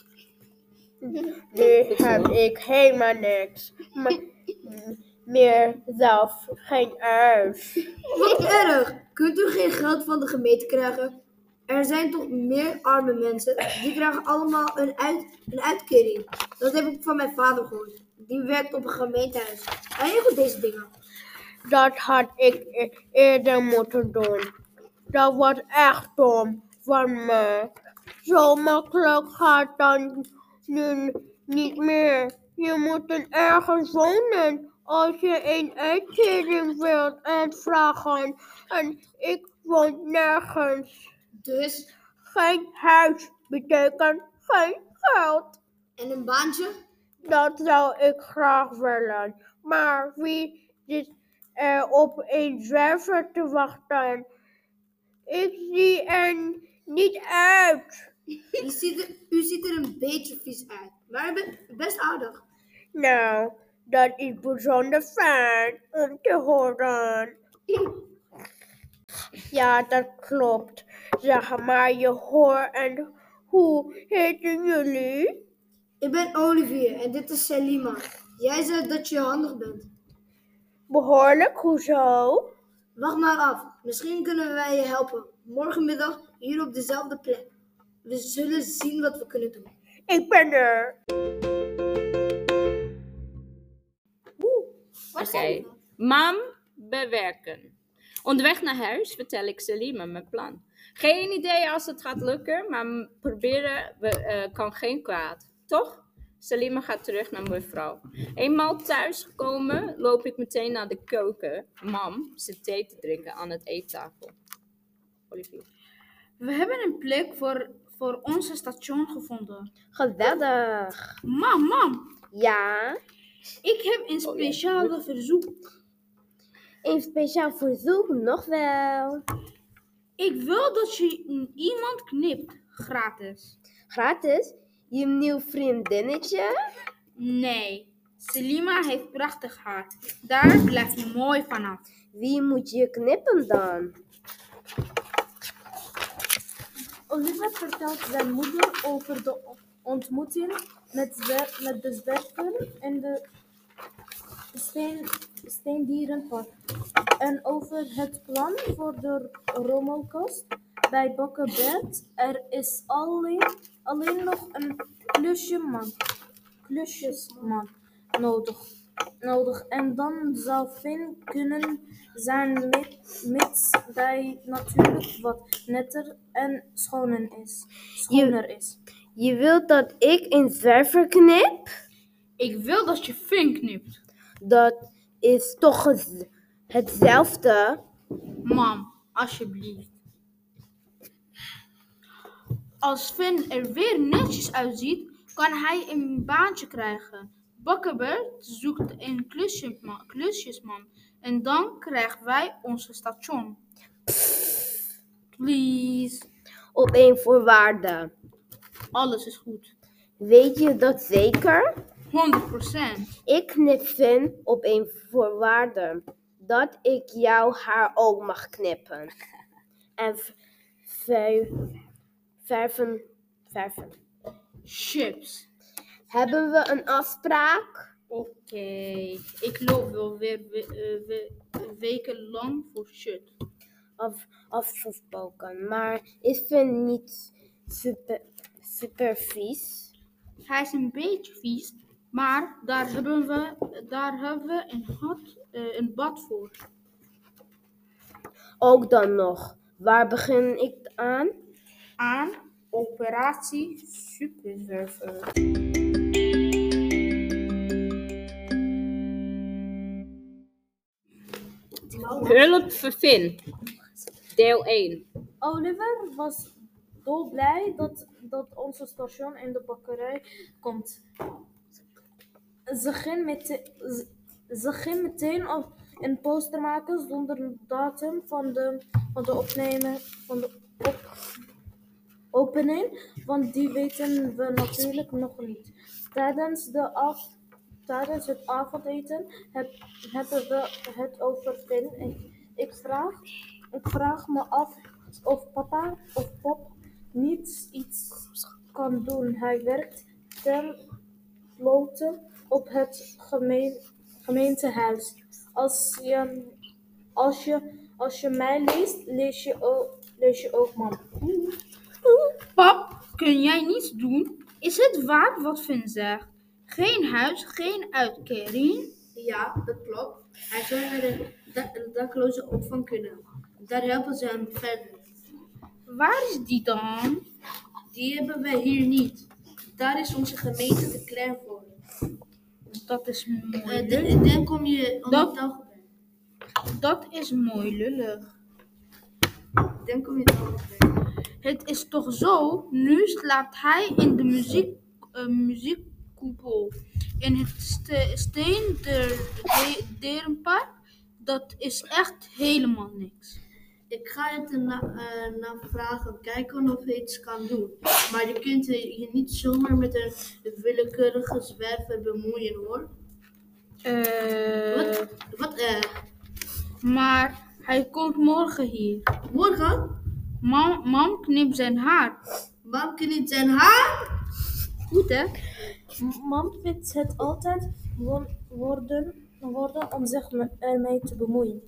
[SPEAKER 8] nu heb ik helemaal niks. Maar, meer zelf geen huis.
[SPEAKER 6] Wat erg! Kunt u geen geld van de gemeente krijgen? Er zijn toch meer arme mensen? Die krijgen allemaal een, uit, een uitkering. Dat heb ik van mijn vader gehoord. Die werkt op een gemeentehuis. Hij regelt deze dingen.
[SPEAKER 8] Dat had ik e- eerder moeten doen. Dat was echt dom van me. Zo makkelijk gaat dan nu niet meer. Je moet ergens wonen als je een uitkering wilt aanvragen. En ik woon nergens.
[SPEAKER 6] Dus,
[SPEAKER 8] Geen huis betekent geen geld.
[SPEAKER 6] en een baantje?
[SPEAKER 8] Dat zou ik graag willen. Maar wie zit er op een zwerver te wachten? Ik zie er niet uit.
[SPEAKER 6] U ziet, er, u ziet er een beetje vies uit. Maar u bent best aardig.
[SPEAKER 8] Nou, dat is bijzonder fijn om te horen. Ja, dat klopt. Zeg maar je hoor en hoe heten jullie?
[SPEAKER 6] Ik ben Olivier en dit is Selima. Jij zei dat je handig bent.
[SPEAKER 8] Behoorlijk, hoezo?
[SPEAKER 6] Wacht maar af. Misschien kunnen wij je helpen. Morgenmiddag hier op dezelfde plek. We zullen zien wat we kunnen doen.
[SPEAKER 8] Ik ben er.
[SPEAKER 1] Oké. Mam, bewerken. Onderweg naar huis vertel ik Salima mijn plan. Geen idee als het gaat lukken, maar m- proberen we, eh, kan geen kwaad. Toch? Salima gaat terug naar mevrouw. Eenmaal thuisgekomen loop ik meteen naar de keuken. Mam zit thee te drinken aan het eettafel. Olivier.
[SPEAKER 4] We hebben een plek voor, voor onze station gevonden.
[SPEAKER 8] Geweldig.
[SPEAKER 4] Mam, mam,
[SPEAKER 8] Ja,
[SPEAKER 4] ik heb een speciale verzoek.
[SPEAKER 8] een speciaal verzoek nog wel.
[SPEAKER 4] Ik wil dat je een- iemand knipt, gratis.
[SPEAKER 8] Gratis? Je nieuw vriendinnetje?
[SPEAKER 4] Nee, Selima heeft prachtig haar. Daar blijf je mooi vanaf.
[SPEAKER 8] Wie moet je knippen dan?
[SPEAKER 5] Oliver vertelt zijn moeder over de ontmoeting met, zwer- met de zwerver in de steen, steendierenpark. En over het plan voor de rommelkast bij Bakkerbed. Er is alleen, alleen nog een klusjeman, klusjesman nodig. nodig. En dan zou Finn kunnen zijn mi- mits hij natuurlijk wat netter en schoner is. Schoner is.
[SPEAKER 8] Je wilt dat ik een zwerver knip?
[SPEAKER 4] Ik wil dat je Finn knipt.
[SPEAKER 8] Dat is toch het- hetzelfde?
[SPEAKER 4] Mam, alsjeblieft. Als Finn er weer netjes uitziet, kan hij een baantje krijgen. Bakkerbert zoekt een klusjesman, klusjesman en dan krijgen wij onze station. Please.
[SPEAKER 8] Op één voorwaarde.
[SPEAKER 4] Alles is goed.
[SPEAKER 8] Weet je dat zeker?
[SPEAKER 4] honderd procent.
[SPEAKER 8] Ik knip Finn op één voorwaarde. Dat ik jouw haar ook mag knippen. En v- ver- verven. verven.
[SPEAKER 4] Chips.
[SPEAKER 8] Hebben we een afspraak?
[SPEAKER 4] Oké. Ik loop wel weer we, eh, we- weken lang voor shit.
[SPEAKER 8] Af, afgesproken. Maar is Finn niet super, super vies?
[SPEAKER 4] Hij is een beetje vies, maar daar hebben we, daar hebben we een, hot, eh, een bad voor.
[SPEAKER 8] Ook dan nog. Waar begin ik aan?
[SPEAKER 4] Aan operatie Superzwerver.
[SPEAKER 1] Hulp voor Finn. Deel één.
[SPEAKER 5] Oliver was dolblij dat, dat onze station in de bakkerij komt. Ze ging, mete- ze, ze ging meteen op een poster maken zonder datum van de, van de, opnemen, van de op, opening, want die weten we natuurlijk nog niet. Tijdens, de af, tijdens het avondeten heb, hebben we het over Finn. Ik, ik, vraag, ik vraag me af of papa of pop niet iets kan doen. Hij werkt ten slotte op het gemeen, gemeentehuis. Als je, als, je, als je mij leest, lees je ook, lees je ook man.
[SPEAKER 4] Pap, kun jij niets doen? Is het waar wat Finn zegt? Geen huis, geen uitkering?
[SPEAKER 2] Ja, dat klopt. Hij zou naar de dak- dakloze opvang kunnen. Daar helpen ze hem verder.
[SPEAKER 4] Waar is die dan?
[SPEAKER 2] Die hebben wij hier niet. Daar is onze gemeente te klein voor.
[SPEAKER 4] Dat is mooi.
[SPEAKER 2] Eh,
[SPEAKER 4] lullig.
[SPEAKER 2] d- dan kom je om
[SPEAKER 4] Dat-
[SPEAKER 2] het algemeen.
[SPEAKER 4] Dat is mooi lullig.
[SPEAKER 2] Dan kom je het algemeen.
[SPEAKER 4] Het is toch zo, nu slaapt hij in de muziek, eh, muziekkoepel. In het ste steen der de Derenpark. Dat is echt helemaal niks.
[SPEAKER 2] Ik ga het er na, eh, naar vragen, kijken of hij iets kan doen. Maar je kunt je niet zomaar met een willekeurige zwerver bemoeien hoor.
[SPEAKER 4] Eh,
[SPEAKER 2] Wat? Wat eh?
[SPEAKER 4] maar hij komt morgen hier.
[SPEAKER 2] Morgen?
[SPEAKER 4] Mam, mam knipt zijn haar.
[SPEAKER 2] Mam knipt zijn haar?
[SPEAKER 4] Goed hè?
[SPEAKER 5] Mam vindt het altijd wo- worden, worden om zich me- ermee te bemoeien.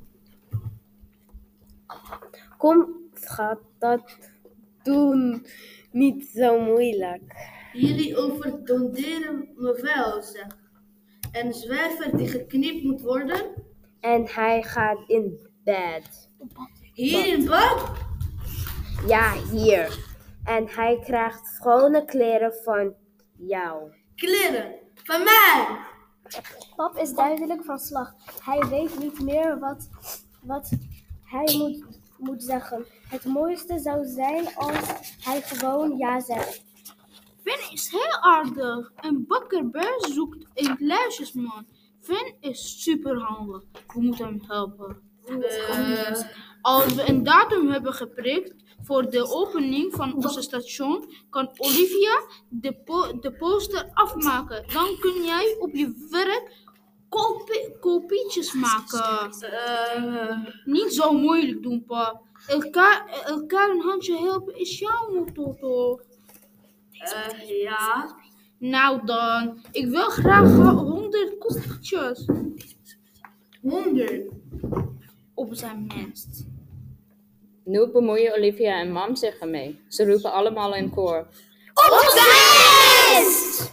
[SPEAKER 8] Kom, schat, dat doen niet zo moeilijk.
[SPEAKER 2] Jullie overdonderen me wel, zeg.
[SPEAKER 4] Een zwerver die geknipt moet worden.
[SPEAKER 8] En hij gaat in bed.
[SPEAKER 4] Hier in bad?
[SPEAKER 8] Ja, hier. En hij krijgt schone kleren van jou.
[SPEAKER 4] Kleren. Van mij.
[SPEAKER 7] Pap is duidelijk van slag. Hij weet niet meer wat, wat hij moet, moet zeggen. Het mooiste zou zijn als hij gewoon ja zegt.
[SPEAKER 4] Finn is heel aardig. Een bakkerbeur zoekt een kluisjesman. Finn is superhandig. We moeten hem helpen. Uh, als we een datum hebben geprikt voor de opening van onze station, kan Olivia de, po- de poster afmaken. Dan kun jij op je werk kopie- kopietjes maken. Uh, niet zo moeilijk doen, pa. Elkaar, elkaar een handje helpen is jouw motto, toch? Uh, ja. Nou dan, ik wil graag honderd koekjes. Honderd? Op zijn minst.
[SPEAKER 1] Nu bemoeien Olivia en mam zich ermee. Ze roepen allemaal in koor.
[SPEAKER 3] Op best!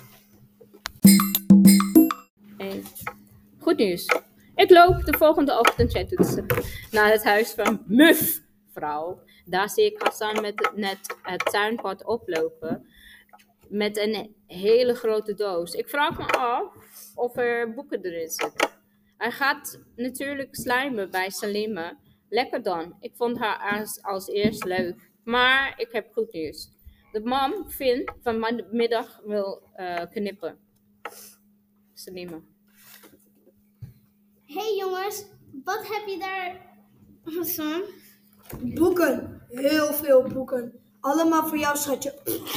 [SPEAKER 1] Hey. Goed nieuws. Ik loop de volgende ochtend naar het huis van mevrouw. Daar zie ik Hassan met net het tuinpad oplopen. Met een hele grote doos. Ik vraag me af of er boeken erin zitten. Hij gaat natuurlijk slijmen bij Salima. Lekker dan. Ik vond haar als, als eerst leuk. Maar ik heb goed nieuws. De mam, Finn, vanmiddag wil uh, knippen. Salima.
[SPEAKER 3] Hé hey jongens, wat heb je daar, Hassan?
[SPEAKER 6] Boeken. Heel veel boeken. Allemaal voor jou, schatje.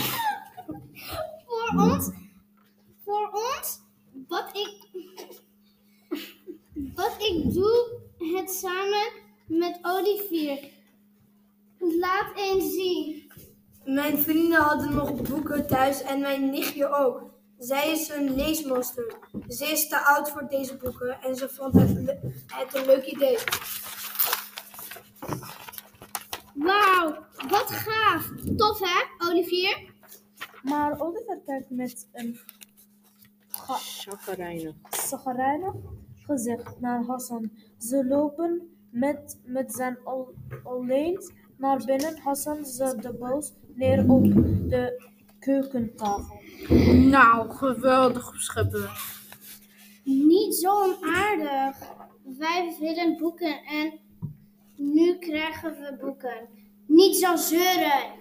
[SPEAKER 3] Voor ons? Voor ons? Wat ik... Wat ik doe het samen met Olivier. Laat eens zien.
[SPEAKER 6] Mijn vrienden hadden nog boeken thuis en mijn nichtje ook. Zij is een leesmonster. Ze is te oud voor deze boeken en ze vond het, le- het een leuk idee.
[SPEAKER 3] Wauw, wat gaaf. Tof hè, Olivier?
[SPEAKER 5] Maar Oliver kijkt met een
[SPEAKER 1] Chagrijnig.
[SPEAKER 5] chagrijnig gezicht naar Hassan. Ze lopen met, met zijn al- alleen naar binnen. Hassan zet de boos neer op de keukentafel.
[SPEAKER 4] Nou, geweldig scheppen.
[SPEAKER 3] Niet zo onaardig. Wij willen boeken en nu krijgen we boeken. Niet zo zeuren.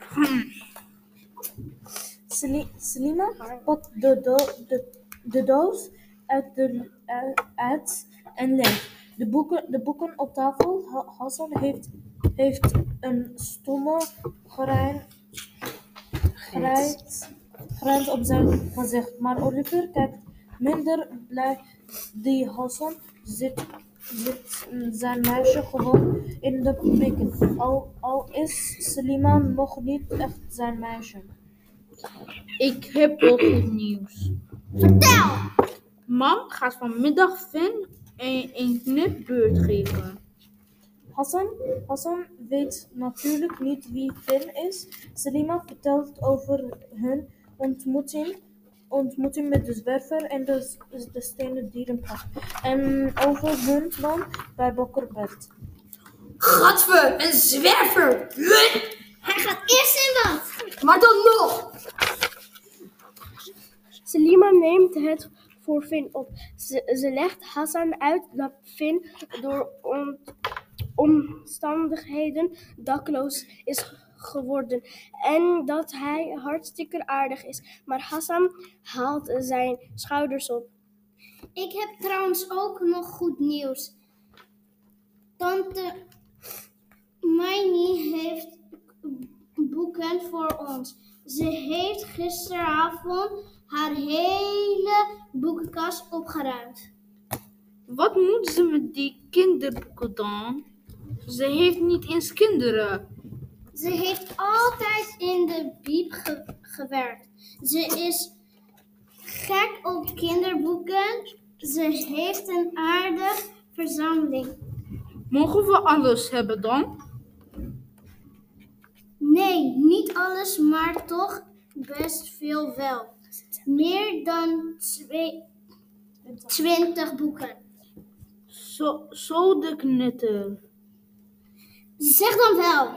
[SPEAKER 5] Sli- Slima pakt de, do- de, de doos uit, de, uit, uit en legt de boeken, de boeken op tafel. Ha- Hassan heeft, heeft een stomme grijn, grijns, grijns op zijn gezicht. Maar Oliver kijkt minder blij. Die Hassan zit, zit zijn meisje gewoon in de pikken. Al, al is Slima nog niet echt zijn meisje.
[SPEAKER 4] Ik heb ook goed nieuws.
[SPEAKER 3] Vertel!
[SPEAKER 4] Mam gaat vanmiddag Finn een, een knipbeurt geven.
[SPEAKER 5] Hassan, Hassan weet natuurlijk niet wie Finn is. Salima vertelt over hun ontmoeting, ontmoeting met de zwerver en de, de stenen dierenpark. En over hun plan bij Bakkerbert.
[SPEAKER 6] Gadver, een zwerver!
[SPEAKER 3] Hij gaat eerst in bad.
[SPEAKER 6] Maar dan nog!
[SPEAKER 7] Salima neemt het voor Finn op. Ze, ze legt Hassan uit dat Finn door on- omstandigheden dakloos is geworden en dat hij hartstikke aardig is. Maar Hassan haalt zijn schouders op.
[SPEAKER 3] Ik heb trouwens ook nog goed nieuws. Tante Maini heeft boeken voor ons. Ze heeft gisteravond haar hele boekenkast opgeruimd.
[SPEAKER 4] Wat moet ze met die kinderboeken dan? Ze heeft niet eens kinderen.
[SPEAKER 3] Ze heeft altijd in de bieb ge- gewerkt. Ze is gek op kinderboeken. Ze heeft een aardige verzameling.
[SPEAKER 4] Mogen we alles hebben dan?
[SPEAKER 3] Nee, niet alles, maar toch best veel wel. Meer dan twee, twintig boeken.
[SPEAKER 5] Zo, zo de knutter.
[SPEAKER 3] Zeg dan wel.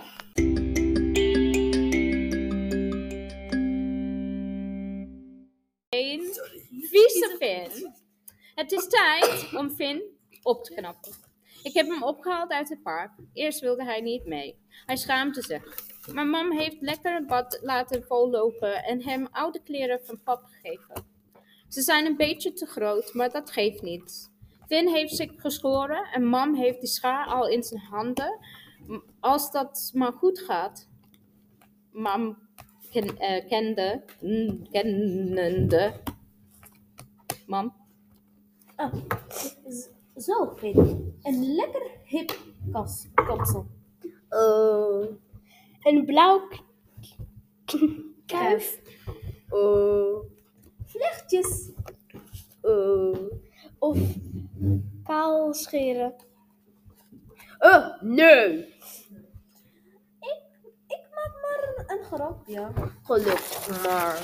[SPEAKER 1] Een vieze Finn. Het is tijd om Finn op te knappen. Ik heb hem opgehaald uit het park. Eerst wilde hij niet mee. Hij schaamde zich. Maar mam heeft lekker het bad laten vollopen en hem oude kleren van pap gegeven. Ze zijn een beetje te groot, maar dat geeft niet. Finn heeft zich geschoren en mam heeft die schaar al in zijn handen. Als dat maar goed gaat. Mam ken, uh, kende, mm, kennende. Mam.
[SPEAKER 5] Oh, zo, Finn. Een lekker hip kas, kapsel.
[SPEAKER 7] Uh, een blauw k- k- kuif. Uh,
[SPEAKER 5] Vlechtjes.
[SPEAKER 7] uh, of kaal scheren. Uh, nee.
[SPEAKER 5] Ik, ik maak maar een, een grapje.
[SPEAKER 7] Gelukkig maar.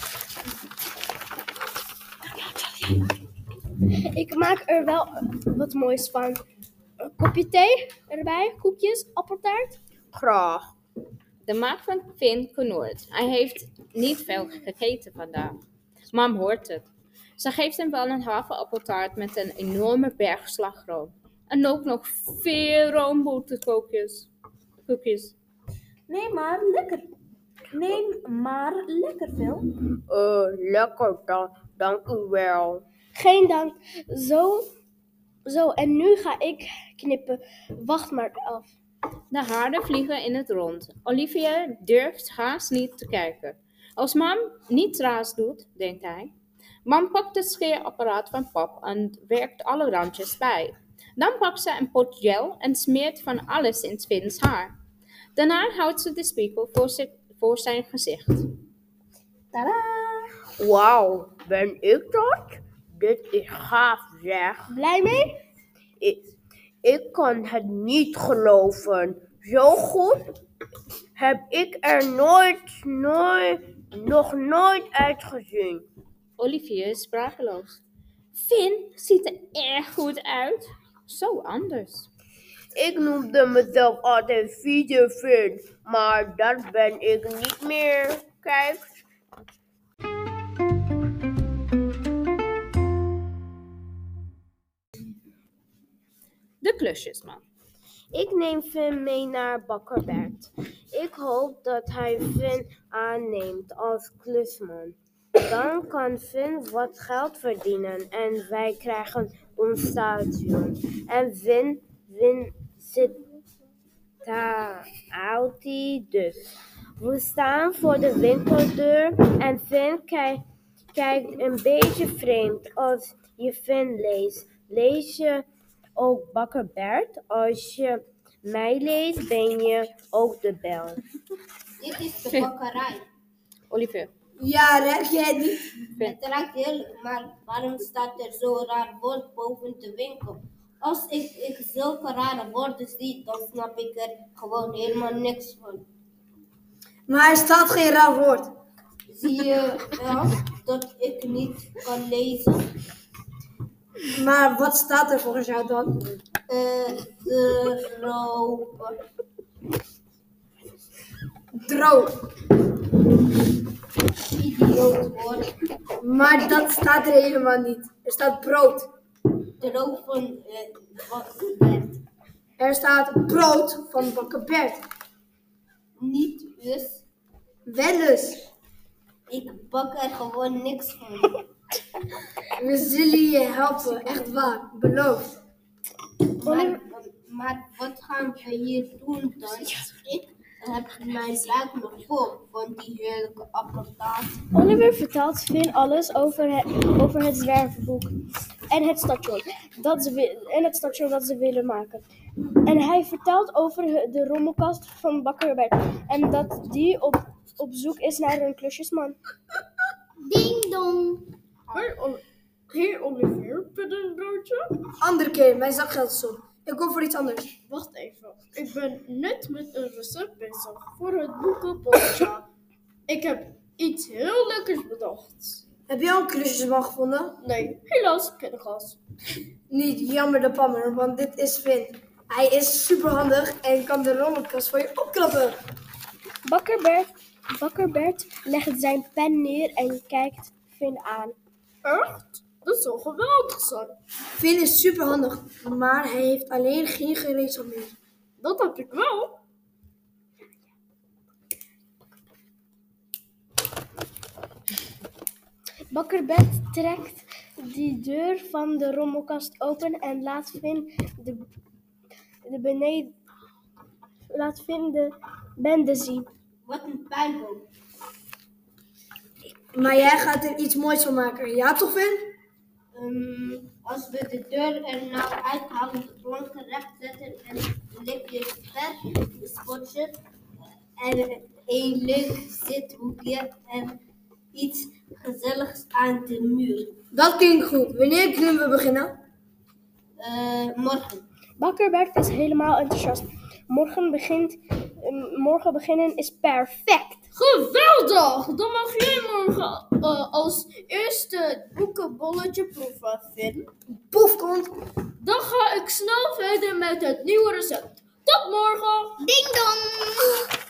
[SPEAKER 7] Ik maak er wel wat moois van. Een kopje thee erbij, koekjes, appeltaart. Graag.
[SPEAKER 1] De maag van Finn knort. Hij heeft niet veel gegeten vandaag. Mam hoort het. Ze geeft hem wel een halve appeltaart met een enorme berg slagroom. En ook nog veel roomboterkoekjes. Koekjes.
[SPEAKER 5] Nee, maar lekker. Nee, maar lekker veel.
[SPEAKER 7] Uh, lekker dan, dank u wel. Geen dank. Zo, zo, en nu ga ik knippen. Wacht maar af.
[SPEAKER 1] De haren vliegen in het rond. Olivia durft haast niet te kijken. Als mam niet raas doet, denkt hij. Mam pakt het scheerapparaat van pap en werkt alle randjes bij. Dan pakt ze een pot gel en smeert van alles in Finn's haar. Daarna houdt ze de spiegel voor, zich, voor zijn gezicht.
[SPEAKER 5] Tadaa!
[SPEAKER 7] Wauw, ben ik dat? Dit is gaaf, zeg. Blij mee? Ik, ik kan het niet geloven. Zo goed heb ik er nooit, nooit, nog nooit uitgezien.
[SPEAKER 1] Olivia is sprakeloos. Finn ziet er erg goed uit. Zo anders.
[SPEAKER 7] Ik noemde mezelf altijd vieze Finn, maar dat ben ik niet meer. Kijk.
[SPEAKER 1] De klusjesman.
[SPEAKER 8] Ik neem Finn mee naar bakker Bert. Ik hoop dat hij Finn aanneemt als klusman. Dan kan Finn wat geld verdienen en wij krijgen ons station. En Finn, Finn zit daar altijd dus. We staan voor de winkeldeur en Finn kijkt, kijkt een beetje vreemd als je Finn leest. Lees je ook bakker Bert? Als je mij leest, ben je ook de bel.
[SPEAKER 2] Dit is de bakkerij.
[SPEAKER 1] Olivia.
[SPEAKER 6] Ja, ruik jij het niet?
[SPEAKER 2] Het ruikt heerlijk, maar waarom staat er zo'n raar woord boven de winkel? Als ik, ik zulke rare woorden zie, dan snap ik er gewoon helemaal niks van.
[SPEAKER 6] Maar er staat geen raar woord.
[SPEAKER 2] Zie je wel dat ik niet kan lezen?
[SPEAKER 6] Maar wat staat er volgens jou dan?
[SPEAKER 2] Eh, droog.
[SPEAKER 6] Droog.
[SPEAKER 2] Idioot hoor.
[SPEAKER 6] Maar dat staat er helemaal niet. Er staat brood.
[SPEAKER 2] Droog van eh, bakker Bert.
[SPEAKER 6] Er staat brood van bakker Bert.
[SPEAKER 2] Niet dus.
[SPEAKER 6] Wel eens.
[SPEAKER 2] Ik bak er gewoon niks van.
[SPEAKER 6] We zullen je helpen, echt waar. Beloofd.
[SPEAKER 2] Maar, maar wat gaan we hier doen dan? Ik heb mijn buik nog vol van die heerlijke appeltaart.
[SPEAKER 7] Oliver vertelt Finn alles over het, over het zwerverboek en het station dat ze, wi- en het station dat ze willen maken. En hij vertelt over he- de rommelkast van bakker Bert en dat die op, op zoek is naar een klusjesman.
[SPEAKER 3] Ding dong.
[SPEAKER 4] Hier Olivier, broodje.
[SPEAKER 6] Andere keer, mijn zakgeld is op. Ik kom voor iets anders.
[SPEAKER 4] Wacht even, ik ben net met een recept bezig voor het boekenpotje. Ik heb iets heel lekkers bedacht.
[SPEAKER 6] Heb je al een klusjesman gevonden?
[SPEAKER 9] Nee, helaas, kindergas.
[SPEAKER 6] Niet jammer de pammer, want dit is Finn. Hij is superhandig en kan de rommelkast voor je opklappen.
[SPEAKER 7] Bakker Bert, Bakker Bert legt zijn pen neer en kijkt Finn aan.
[SPEAKER 9] Echt? Dat is wel geweldig, son.
[SPEAKER 6] Finn is superhandig, maar hij heeft alleen geen gereedschap meer.
[SPEAKER 9] Dat heb ik wel.
[SPEAKER 7] Bakker Bert trekt de deur van de rommelkast open en laat Finn de, de beneden laat Finn de bende zien.
[SPEAKER 2] Wat een puinhoop.
[SPEAKER 6] Maar jij gaat er iets moois van maken, ja toch Finn?
[SPEAKER 2] Um, als we de deur er nou uithalen, de planken recht zetten en een likje verfspotje en een leuk zithoekje en iets gezelligs aan de muur.
[SPEAKER 6] Dat klinkt goed. Wanneer kunnen we beginnen?
[SPEAKER 2] Uh, morgen.
[SPEAKER 7] Bakker Bert is helemaal enthousiast. Morgen, begint, uh, morgen beginnen is perfect.
[SPEAKER 9] Geweldig! Dan mag jij morgen uh, als eerste het boekenbolletje proeven, Finn.
[SPEAKER 6] Poefkont.
[SPEAKER 9] Dan ga ik snel verder met het nieuwe recept. Tot morgen!
[SPEAKER 3] Ding dong!